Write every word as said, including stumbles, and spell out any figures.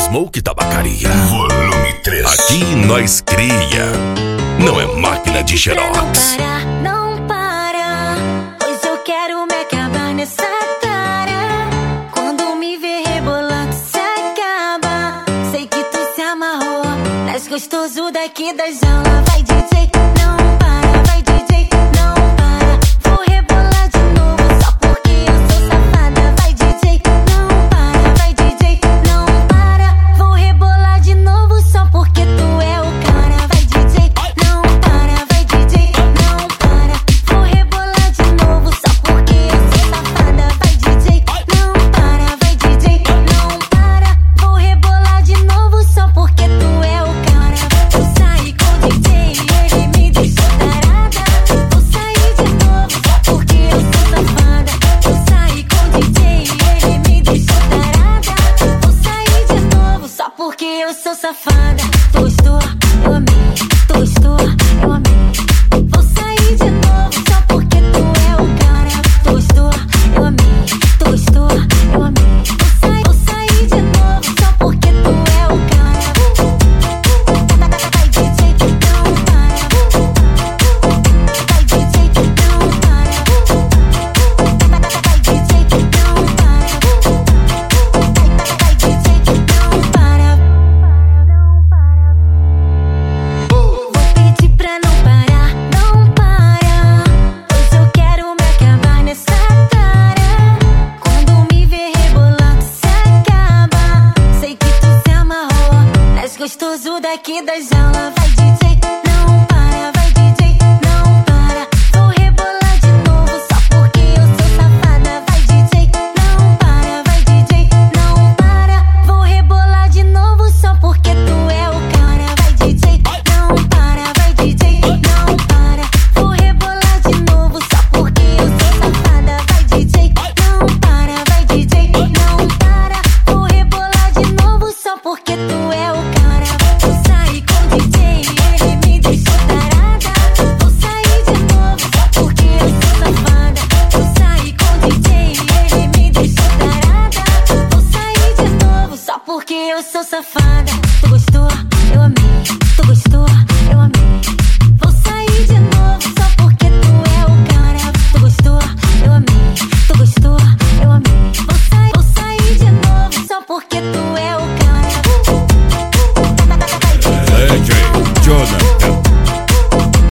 Smoke Tabacaria. Volume três. Aqui nós cria, não é máquina de xerox. Não para, não para, pois eu quero me acabar nessa cara. Quando me ver rebolando se acaba. Sei que tu se amarrou, mas gostoso daqui da jaula. Vai D J, não para, vai D J, não para. Vou rebolar de novo só porque eu sou safada. Vai D J, não para, vai D J, não para. Vou rebolar de novo só porque tu é o cara. Vai D J, não para, vai D J, não para. Vou rebolar de novo só porque eu sou safada. Vai D J, não para, vai D J, não para. Vou rebolar de novo só porque tu é o cara. Vou sair com o D J e ele me deixou tarada. Vou sair de novo só porque eu sou safada. Vou sair com o D J e ele me deixou tarada. Vou sair de novo só porque eu sou safada. Tu gostou? Eu amei. Tu gostou? Eu amei. Vou sair de novo só porque tu é o cara. Tu gostou? Eu amei. Tu gostou? Eu amei. Vou sair, vou sair de novo só porque tu é o cara. Vai D J, não para. Vai D J, não para. Vai D J, não para. Vai D J, não para. Vou pedir pra não parar, não para. Pois eu quero me acabar nessa cara. Quando me ver rebolando se acaba. Sei que tu se amarrou, mas gostoso daqui da jaula. Vai D J, não para, vai D J, não para. Vou rebolar de novo só porque eu sou safada. Vai D J, não para, vai D J, não para. Vou rebolar de novo só porque tu é o cara. Vai D J, não para, vai D J, não para. Vou rebolar de novo só porque eu sou safada. Vai D J, não para, vai D J, não para. Vou rebolar de novo só porque tu é o cara. Vou sair com o D J e ele me deixou tarada. Vou sair de novo só porque eu sou safada. Vou sair com o D J e ele me deixou tarada. Vou sair de novo só porque eu sou safada.